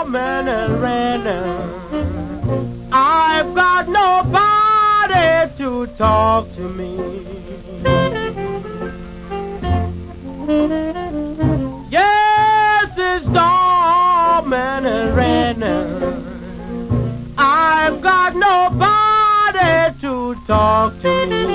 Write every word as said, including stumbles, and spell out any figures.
man and random. I've got nobody to talk to me. Yes, it's storm and random. I've got nobody to talk to me.